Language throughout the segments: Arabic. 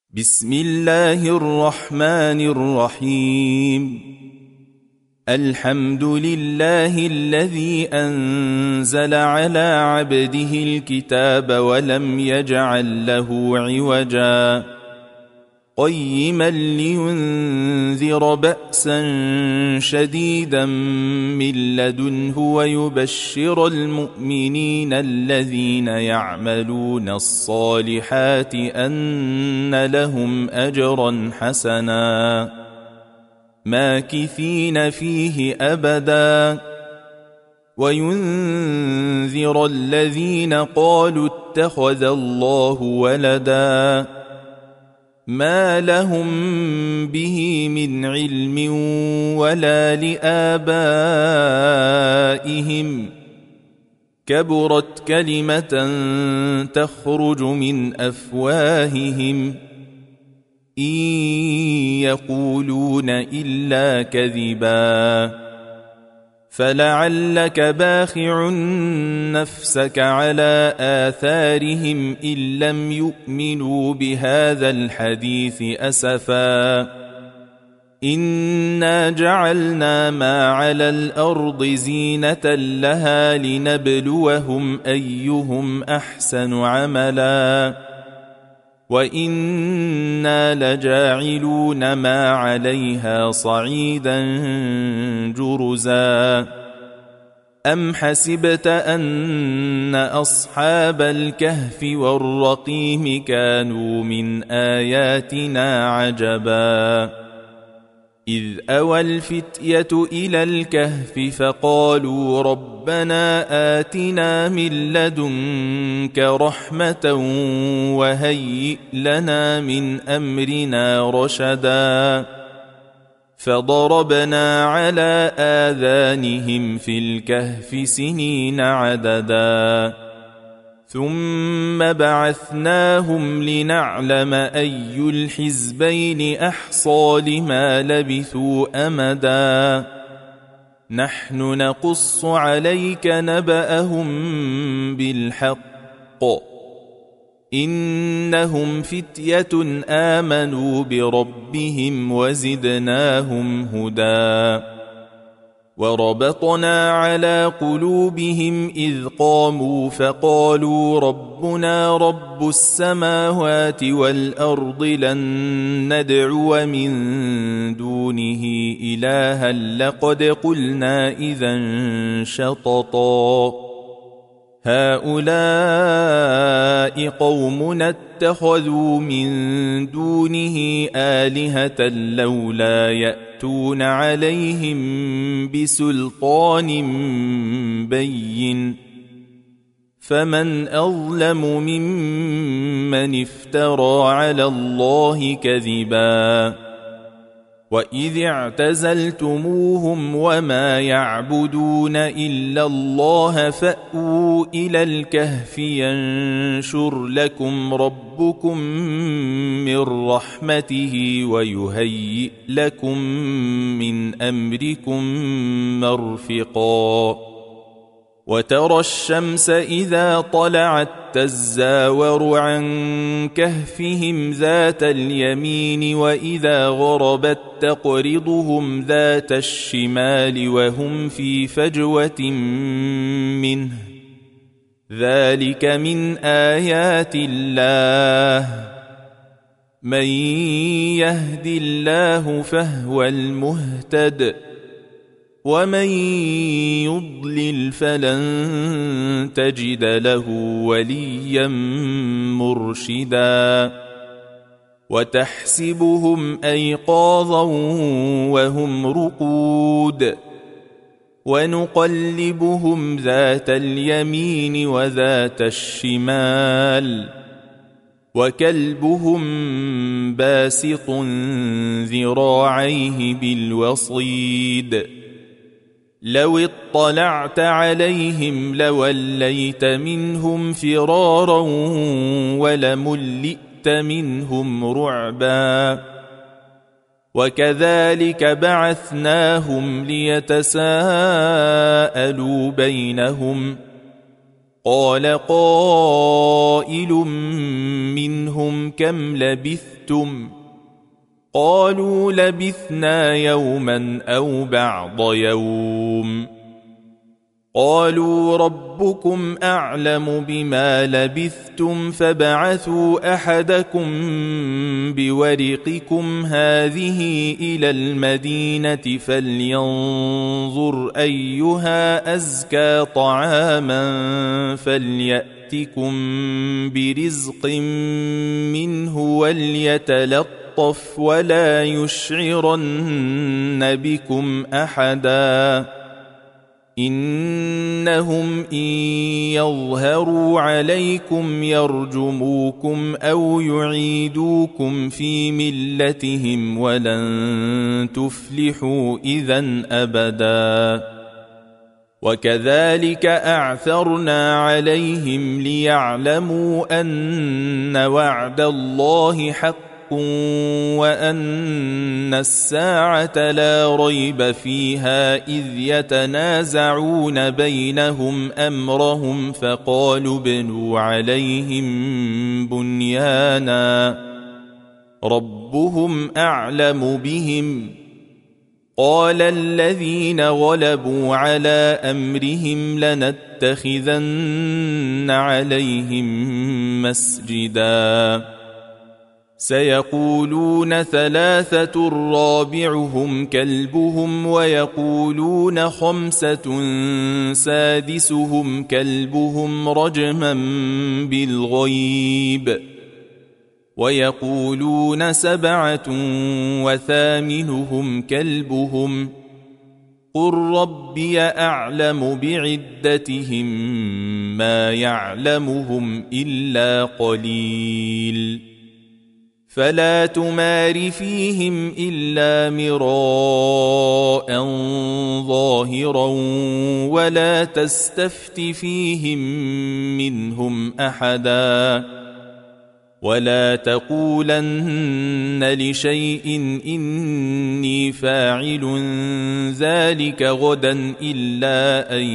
بسم الله الرحمن الرحيم. الحمد لله الذي أنزل على عبده الكتاب ولم يجعل له عوجا قيما لينذر بأسا شديدا من لدنه ويبشر المؤمنين الذين يعملون الصالحات أن لهم أجرا حسنا ماكثين فيه أبدا وينذر الذين قالوا اتخذ الله ولدا ما لهم به من علم ولا لآبائهم كبرت كلمة تخرج من أفواههم إن يقولون إلا كذبا فلعلك باخع نفسك على آثارهم إن لم يؤمنوا بهذا الحديث أسفا إنا جعلنا ما على الأرض زينة لها لنبلوهم أيهم أحسن عملا وإنا لجاعلون ما عليها صعيدا جرزا أم حسبت أن أصحاب الكهف والرقيم كانوا من آياتنا عجبا إذ أوى الفتية إلى الكهف فقالوا ربنا آتنا من لدنك رحمة وهيئ لنا من أمرنا رشدا فضربنا على آذانهم في الكهف سنين عددا ثم بعثناهم لنعلم أي الحزبين أحصى لما لبثوا أمدا نحن نقص عليك نبأهم بالحق إنهم فتية آمنوا بربهم وزدناهم هدى وربطنا على قلوبهم إذ قاموا فقالوا ربنا رب السماوات والأرض لن ندعو من دونه إلها لقد قلنا إذا شططا هؤلاء قومنا اتخذوا من دونه آلهة لولا يأتون عليهم بسلطان بين فمن أظلم ممن افترى على الله كذبا وإذ اعتزلتموهم وما يعبدون إلا الله فأووا إلى الكهف ينشر لكم ربكم من رحمته ويهيئ لكم من أمركم مرفقا وترى الشمس إذا طلعت تزاور عن كهفهم ذات اليمين وإذا غربت تقرضهم ذات الشمال وهم في فجوة منه ذلك من آيات الله من يهد الله فهو المهتد ومن يضلل فلن تجد له وليا مرشدا وتحسبهم أيقاظا وهم رقود ونقلبهم ذات اليمين وذات الشمال وكلبهم باسط ذراعيه بالوصيد لو اطلعت عليهم لوليت منهم فرارا ولملئت منهم رعبا وكذلك بعثناهم ليتساءلوا بينهم قال قائل منهم كم لبثتم قالوا لبثنا يوما أو بعض يوم قالوا ربكم أعلم بما لبثتم فابعثوا أحدكم بورقكم هذه إلى المدينة فلينظر أيها أزكى طعاما فليأتكم برزق منه وليتلطف ولا يشعرن بكم أحدا إنهم إن يظهروا عليكم يرجموكم أو يعيدوكم في ملتهم ولن تفلحوا إذن أبدا وكذلك أعثرنا عليهم ليعلموا أن وعد الله حق وأن الساعة لا ريب فيها إذ يتنازعون بينهم أمرهم فقالوا ابنوا عليهم بنيانا ربهم أعلم بهم قال الذين غلبوا على أمرهم لنتخذن عليهم مسجدا سيقولون ثلاثة رابعهم كلبهم ويقولون خمسة سادسهم كلبهم رجما بالغيب ويقولون سبعة وثامنهم كلبهم قل ربي أعلم بعدتهم ما يعلمهم إلا قليل فلا تمار فيهم إلا مراء ظاهرا ولا تستفت فيهم منهم أحدا ولا تقولن لشيء إني فاعل ذلك غدا إلا أن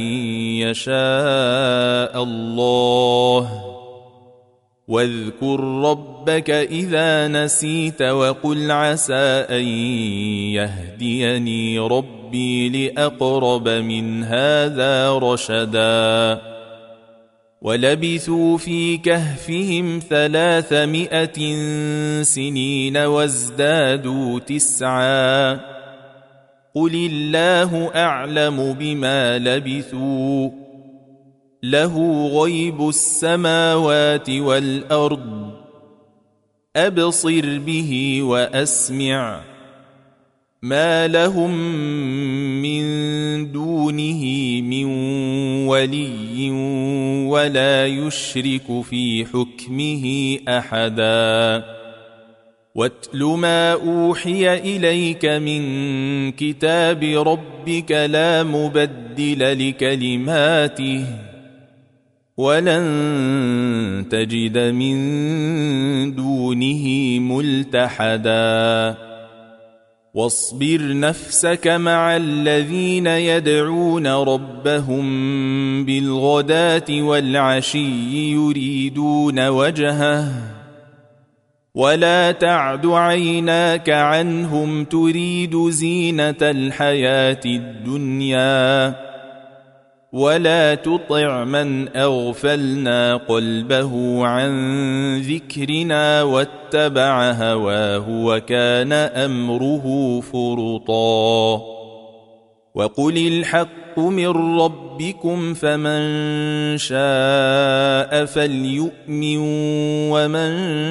يشاء الله واذكر ربك إذا نسيت وقل عسى أن يهديني ربي لأقرب من هذا رشدا ولبثوا في كهفهم 300 سنين وازدادوا 9 قل الله أعلم بما لبثوا له غيب السماوات والأرض أبصر به وأسمع ما لهم من دونه من ولي ولا يشرك في حكمه أحدا واتل ما أوحي إليك من كتاب ربك لا مبدل لكلماته ولن تجد من دونه ملتحدا واصبر نفسك مع الذين يدعون ربهم بالغداة والعشي يريدون وجهه ولا تعد عيناك عنهم تريد زينة الحياة الدنيا ولا تطع من أغفلنا قلبه عن ذكرنا واتبع هواه وكان أمره فرطا وقل الحق من ربكم فمن شاء فليؤمن ومن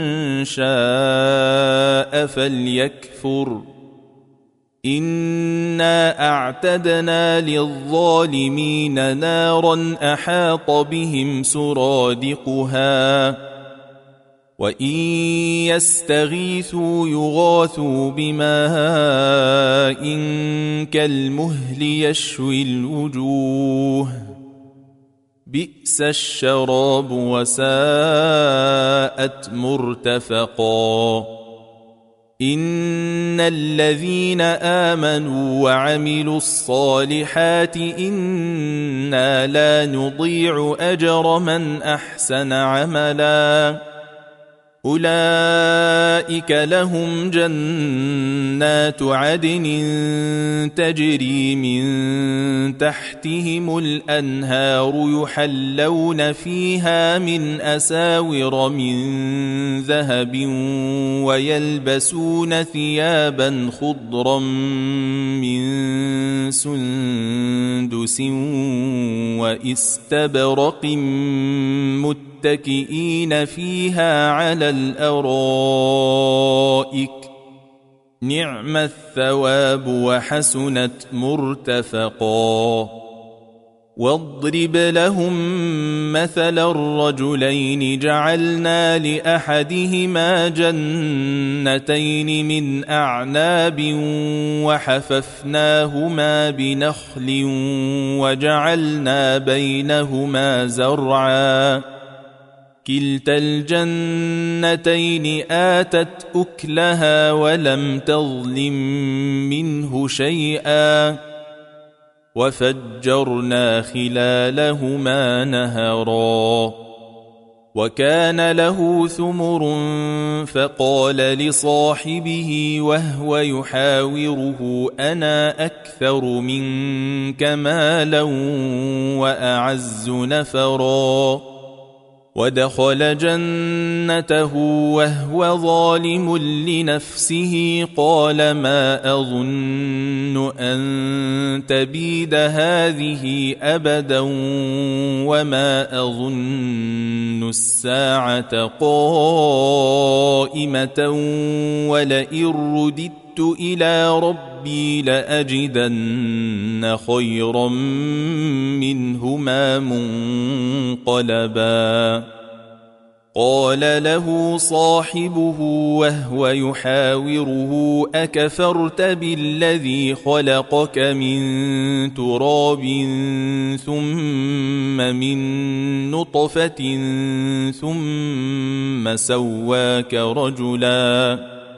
شاء فليكفر إنا أعتدنا للظالمين نارا أحاط بهم سرادقها وإن يستغيثوا يغاثوا بماء كالمهل يشوي الوجوه بئس الشراب وساءت مرتفقا إن الذين آمنوا وعملوا الصالحات إنا لا نضيع أجر من أحسن عملا أولئك لهم جنات عدن تجري من تحتهم الأنهار يحلون فيها من أساور من ذهب ويلبسون ثيابا خضرا من سندس وإستبرق متكئين فيها على الأرائك نعم الثواب وحسنت مرتفقا واضرب لهم مثل الرجلين جعلنا لأحدهما جنتين من أعناب وحففناهما بنخل وجعلنا بينهما زرعا كلتا الجنتين آتت أكلها ولم تظلم منه شيئا وفجرنا خلالهما نهرا وكان له ثمر فقال لصاحبه وهو يحاوره أنا أكثر منك مالا وأعز نفرا ودخل جنته وهو ظالم لنفسه قال ما أظن أن تبيد هذه أبدا وما أظن الساعة قائمة ولئن رددت إلى ربي لأجدن خيرا منهما منقلبا قال له صاحبه وهو يحاوره أكفرت بالذي خلقك من تراب ثم من نطفة ثم سواك رجلا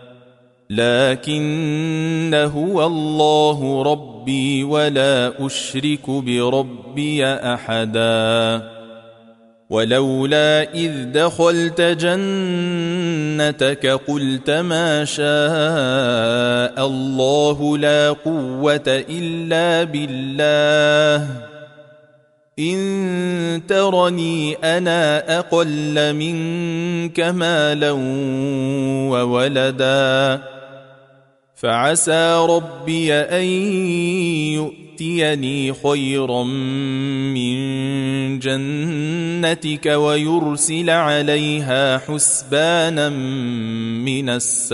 لكن هو الله ربي ولا أشرك بربي أحدا ولولا إذ دخلت جنتك قلت ما شاء الله لا قوة إلا بالله إن ترني أنا أقل منك مالا وولدا فعسى ربي أن يؤتيني خيرا من جنتك ويرسل عليها حسبانا من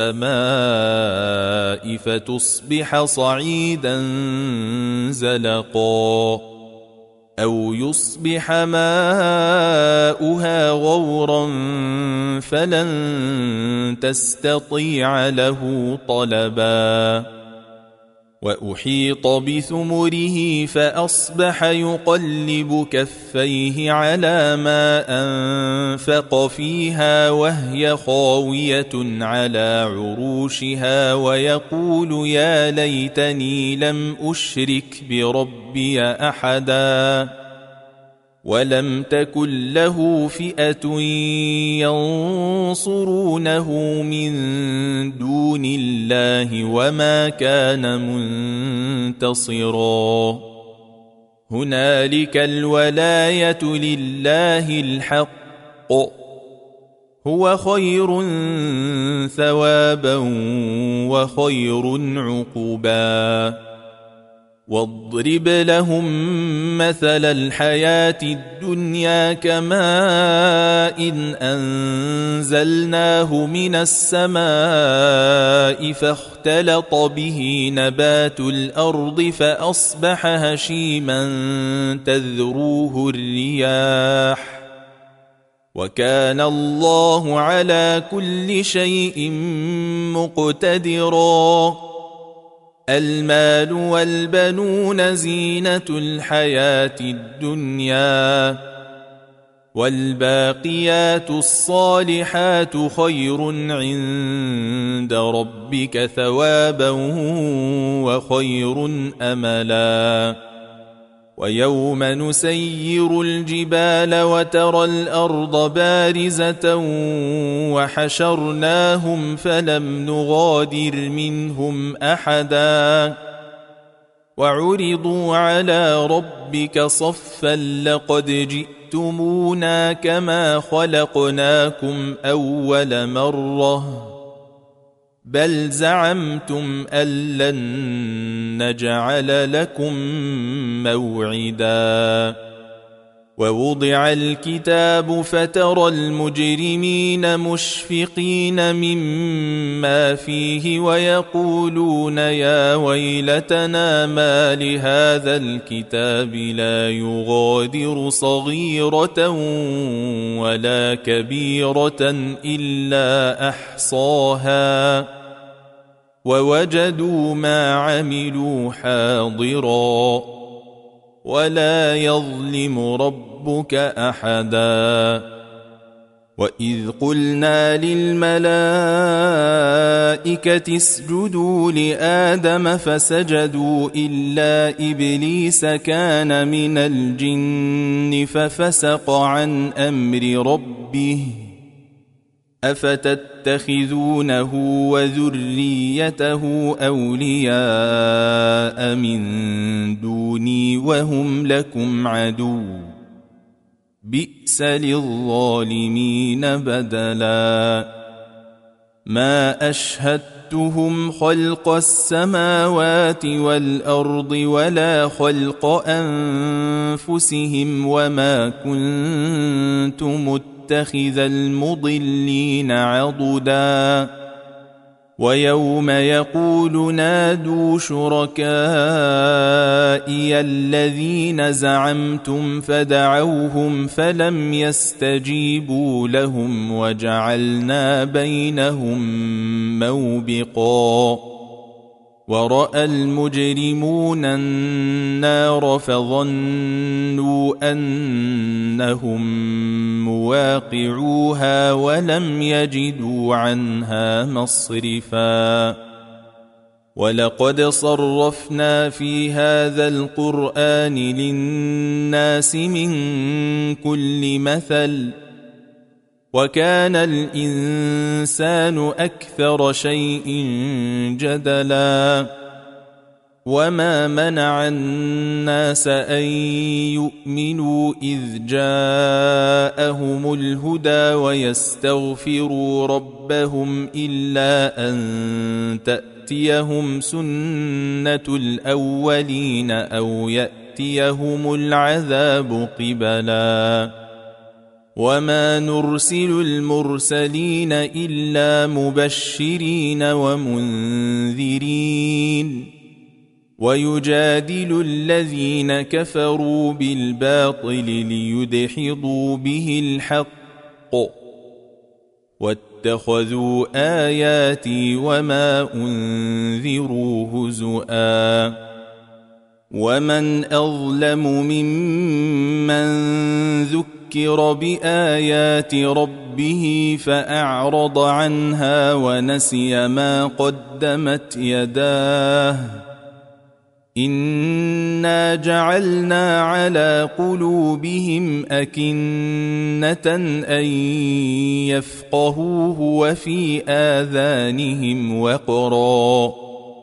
السماء فتصبح صعيدا زلقا أو يصبح ماؤها غورا فلن تستطيع له طلبا وأحيط بثمره فأصبح يقلب كفيه على ما أنفق فيها وهي خاوية على عروشها ويقول يا ليتني لم أشرك بربي أحدا ولم تكن له فئة ينصرونه من دون الله وما كان منتصرا هنالك الولاية لله الحق هو خير ثوابا وخير عقبا واضرب لهم مثل الحياة الدنيا كماء إن أنزلناه من السماء فاختلط به نبات الأرض فأصبح هشيما تذروه الرياح وكان الله على كل شيء مقتدرا المال والبنون زينة الحياة الدنيا والباقيات الصالحات خير عند عند ربك ثوابا وخير أملا ويوم نسير الجبال وترى الأرض بارزة وحشرناهم فلم نغادر منهم أحدا وعرضوا على ربك صفا لقد جئتمونا كما خلقناكم أول مرة بل زعمتم أن لن نجعل لكم موعدا ووضع الكتاب فترى المجرمين مشفقين مما فيه ويقولون يا ويلتنا ما لهذا الكتاب لا يغادر صغيرة ولا كبيرة إلا أحصاها ووجدوا ما عملوا حاضرا ولا يظلم ربك أحدا وإذ قلنا للملائكة اسجدوا لآدم فسجدوا إلا إبليس كان من الجن ففسق عن أمر ربه أفتتخذونه وذريته أولياء من دوني وهم لكم عدو بئس للظالمين بدلا ما أشهدتهم خلق السماوات والأرض ولا خلق أنفسهم وما كنت متخذ المضلين عضدا ويوم يقول نادوا شركائي الذين زعمتم فدعوهم فلم يستجيبوا لهم وجعلنا بينهم موبقا ورأى المجرمون النار فظنوا أنهم مواقعوها ولم يجدوا عنها مصرفا ولقد صرفنا في هذا القرآن للناس من كل مثل وكان الإنسان أكثر شيء جدلا وما منع الناس أن يؤمنوا إذ جاءهم الهدى ويستغفروا ربهم إلا أن تأتيهم سنة الأولين أو يأتيهم العذاب قبلا وما نرسل المرسلين إلا مبشرين ومنذرين ويجادل الذين كفروا بالباطل ليدحضوا به الحق واتخذوا آياتي وما أنذروا هزؤا ومن أظلم ممن ذكر بآيات ربه فأعرض عنها ونسي ما قدمت يداه إنا جعلنا على قلوبهم أكنة أن يفقهوه وفي آذانهم وقرا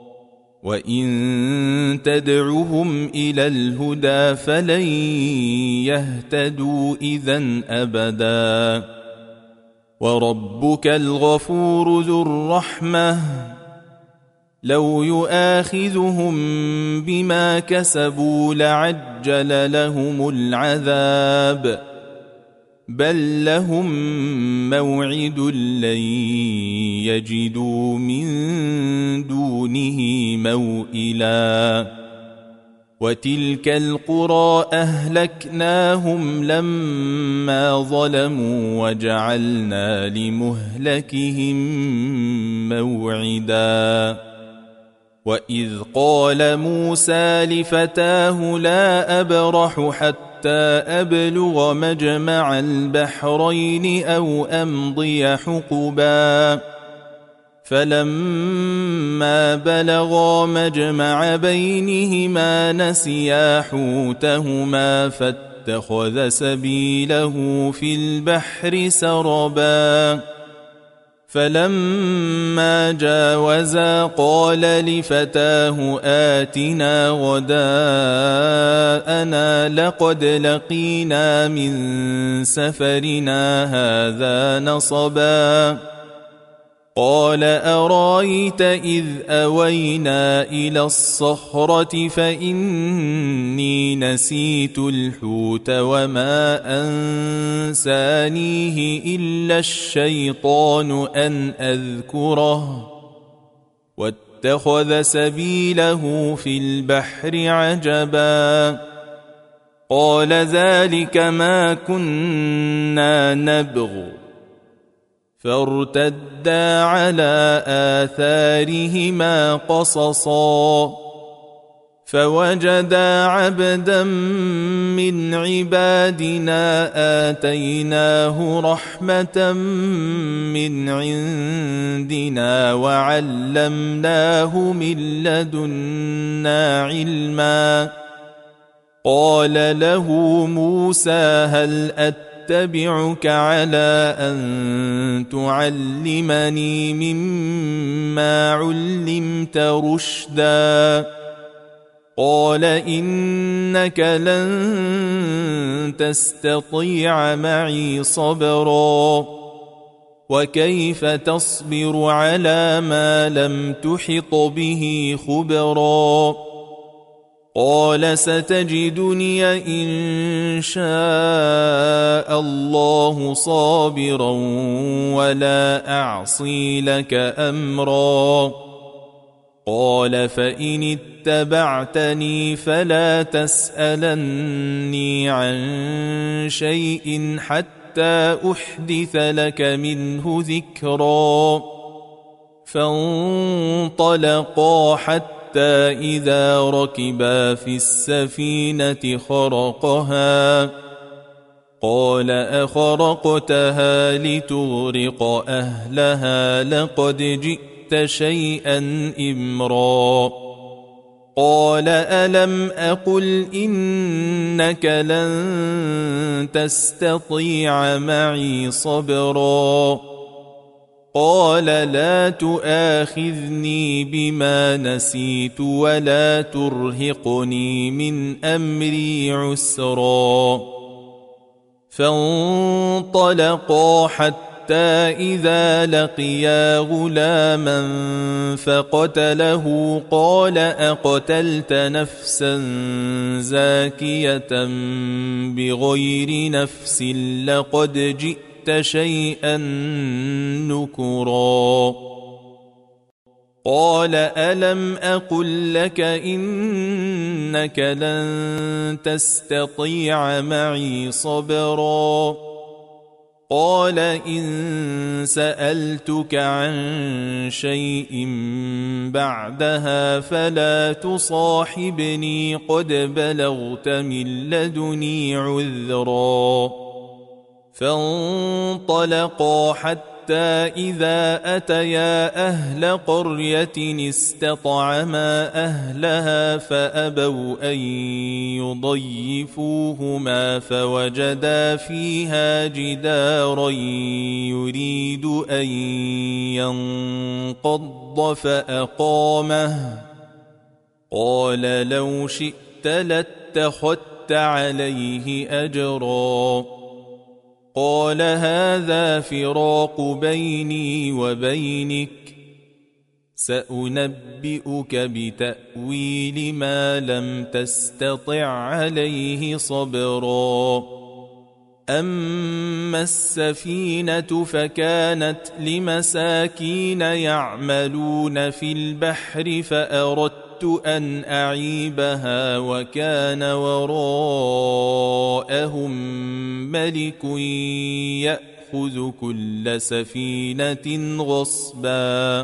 وإن تدعهم إلى الهدى فلن يهتدوا إذن أبدا وربك الغفور ذو الرحمة لو يؤاخذهم بما كسبوا لعجل لهم العذاب بل لهم موعد لن يجدوا من دونه موئلا وتلك القرى أهلكناهم لما ظلموا وجعلنا لمهلكهم موعدا وإذ قال موسى لفتاه لا أبرح حتى أبلغ مجمع البحرين أو أمضي حقبا فلما بلغا مجمع بينهما نسيا حوتهما فاتخذ سبيله في البحر سربا فلما جاوزا قال لفتاه آتنا غداءنا لقد لقينا من سفرنا هذا نصبا قال أرايت إذ أوينا إلى الصخرة فإني نسيت الحوت وما أنسانيه إلا الشيطان أن أذكره واتخذ سبيله في البحر عجبا قال ذلك ما كنا نبغ فارتدا على آثارهما قصصا فوجدا عبدا من عبادنا آتيناه رحمة من عندنا وعلمناه من لدنا علما قال له موسى هل أتبعك على أن تعلمني مما علمت رشدا قال إنك لن تستطيع معي صبرا وكيف تصبر على ما لم تحط به خبرا قال ستجدني إن شاء الله صابرا ولا أعصي لك أمرا قال فإن اتبعتني فلا تسألني عن شيء حتى أحدث لك منه ذكرا فانطلقا حتى إذا ركبا في السفينة خرقها قال أخرقتها لتغرق أهلها لقد جئت شيئا إمرا قال ألم أقل إنك لن تستطيع معي صبرا قال لا تؤاخذني بما نسيت ولا ترهقني من أمري عسرا فانطلقا حتى إذا لقيا غلاما فقتله قال أقتلت نفسا زاكية بغير نفس لقد جئت شيئا نكرا قال ألم أقل لك إنك لن تستطيع معي صبرا قال إن سألتك عن شيء بعدها فلا تصاحبني قد بلغت من لدني عذرا فانطلقا حتى إذا أتيا أهل قرية استطعما أهلها فأبوا أن يضيفوهما فوجدا فيها جدارا يريد أن ينقض فأقامه قال لو شئت لاتخذت عليه أجرا قال هذا فراق بيني وبينك سأنبئك بتأويل ما لم تستطع عليه صبرا أما السفينة فكانت لمساكين يعملون في البحر فأردت أن أعيبها وكان وراءهم ملك يأخذ كل سفينة غصبا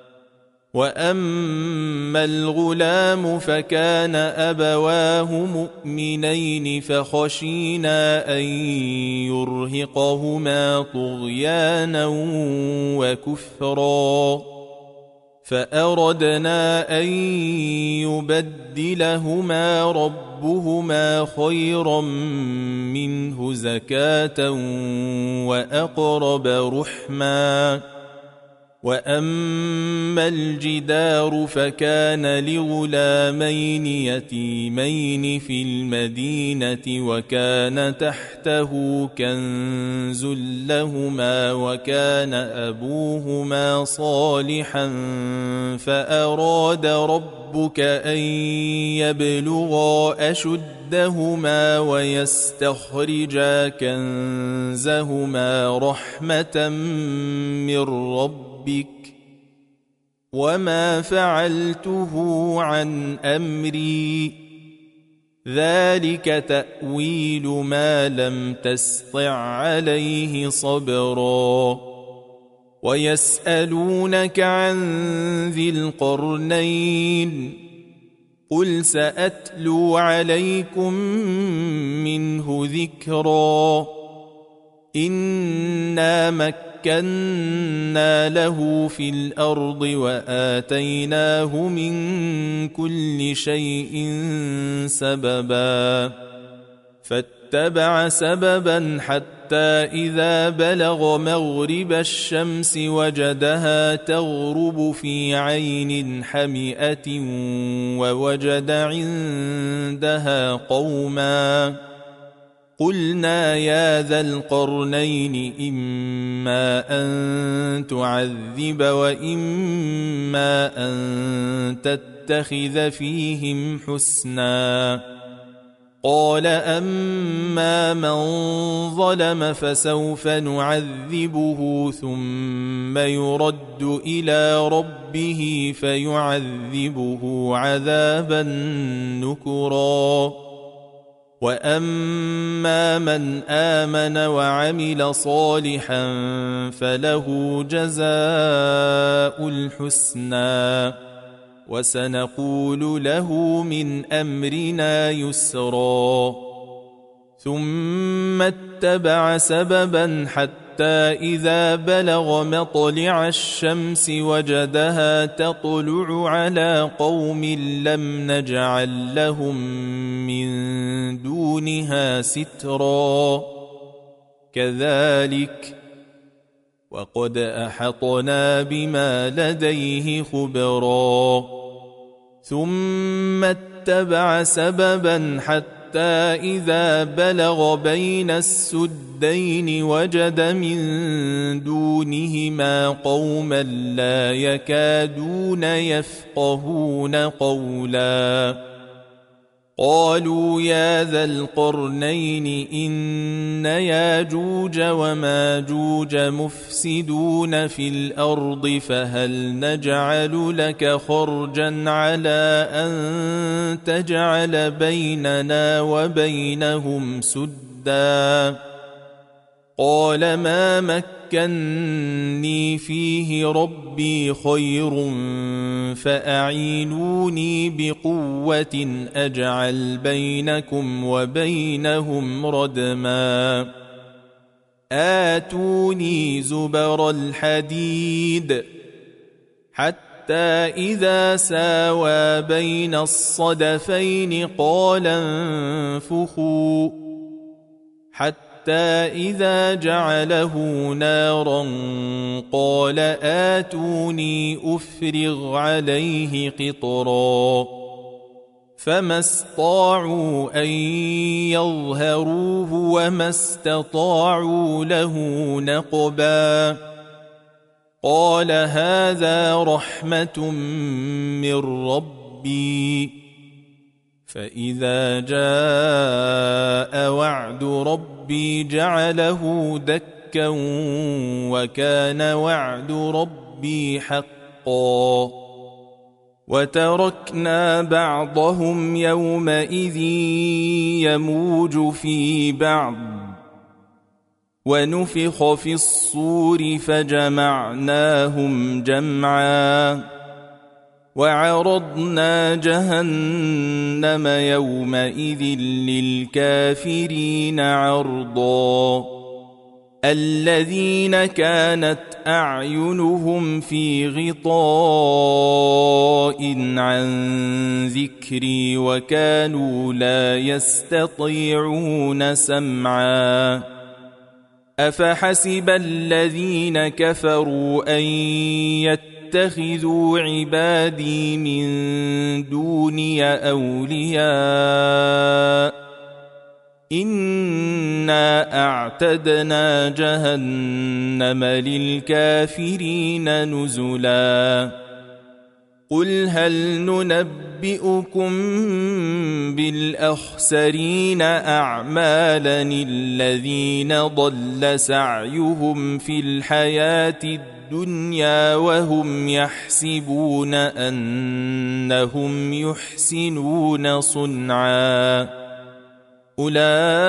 وأما الغلام فكان أبواه مؤمنين فخشينا أن يرهقهما طغيانا وكفرا فأردنا أن يبدلهما ربهما خيرا منه زكاة وأقرب رحما. وأما الجدار فكان لغلامين يتيمين في المدينة وكان تحته كنز لهما وكان أبوهما صالحا فأراد ربك أن يبلغا أشدهما ويستخرجا كنزهما رحمة من ربك وما فعلته عن أمري ذلك تأويل ما لم تسطع عليه صبرا. ويسألونك عن ذي القرنين قل سأتلو عليكم منه ذكرا. إنا مكنا له في الأرض وآتيناه من كل شيء سببا فاتبع سببا حتى إذا بلغ مغرب الشمس وجدها تغرب في عين حمئة ووجد عندها قوما قلنا يا ذا القرنين إما أن تعذب وإما أن تتخذ فيهم حسنا. قال أما من ظلم فسوف نعذبه ثم يرد إلى ربه فيعذبه عذابا نكرا. وأما من آمن وعمل صالحا فله جزاء الحسنى وسنقول له من أمرنا يسرا. ثم اتبع سببا حتى إذا بلغ مطلع الشمس وجدها تطلع على قوم لم نجعل لهم من دونها سترا كذلك وقد أحطنا بما لديه خبرا. ثم اتبع سببا حتى إذا بلغ بين السدين وجد من دونهما قوما لا يكادون يفقهون قولا. قالوا يا ذا القرنين إن ياجوج وماجوج مفسدون في الأرض فهل نجعل لك خرجا على أن تجعل بيننا وبينهم سدا. قال ما مكني فيه ربي خير فأعينوني بقوة أجعل بينكم وبينهم ردما. آتوني زبر الحديد حتى إذا ساوى بين الصدفين قال انفخوا حتى إذا جعله نارا قال آتوني أفرغ عليه قطرا. فما استطاعوا أن يظهروه وما استطاعوا له نقبا. قال هذا رحمة من ربي فإذا جاء وعد ربي جعله دكا وكان وعد ربي حقا. وتركنا بعضهم يومئذ يموج في بعض ونفخ في الصور فجمعناهم جمعا. وعرضنا جهنم يومئذ للكافرين عرضا. الذين كانت أعينهم في غطاء عن ذكري وكانوا لا يستطيعون سمعا أفحسب الذين كفروا أن يتخذوا عبادي من دوني أولياء إنا أعتدنا جهنم للكافرين نزلا قل هل ننبئكم بالأخسرين أعمالا الذين ضل سعيهم في الحياة الدنيا وهم يحسبون أنهم يحسنون صنعا أولئك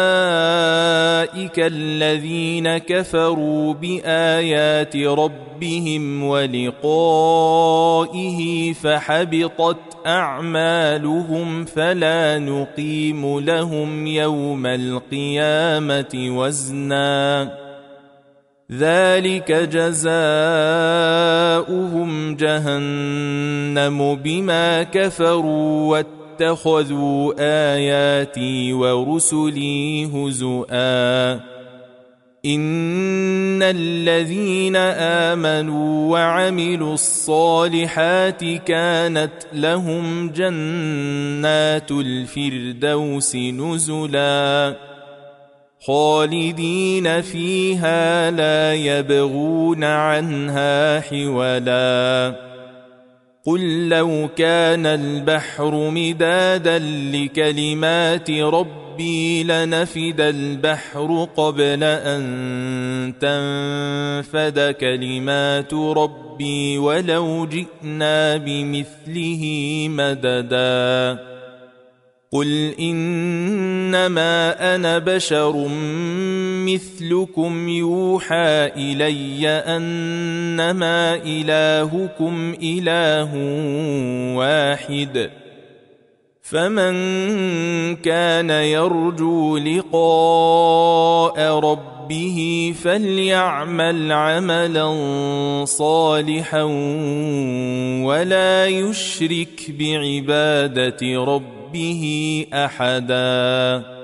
الذين كفروا بآيات ربهم ولقائه فحبطت أعمالهم فلا نقيم لهم يوم القيامة وزنا ذلك جزاؤهم جهنم بما كفروا اتخذوا آياتي ورسلي هزؤا إن الذين آمنوا وعملوا الصالحات كانت لهم جنات الفردوس نزلا خالدين فيها لا يبغون عنها حولا قل لو كان البحر مدادا لكلمات ربي لنفد البحر قبل أن تنفد كلمات ربي ولو جئنا بمثله مددا قل إنما أنا بشر مثلكم يوحى إلي أنما إلهكم إله واحد فمن كان يرجو لقاء ربه فليعمل عملا صالحا ولا يشرك بعبادة ربه أحدا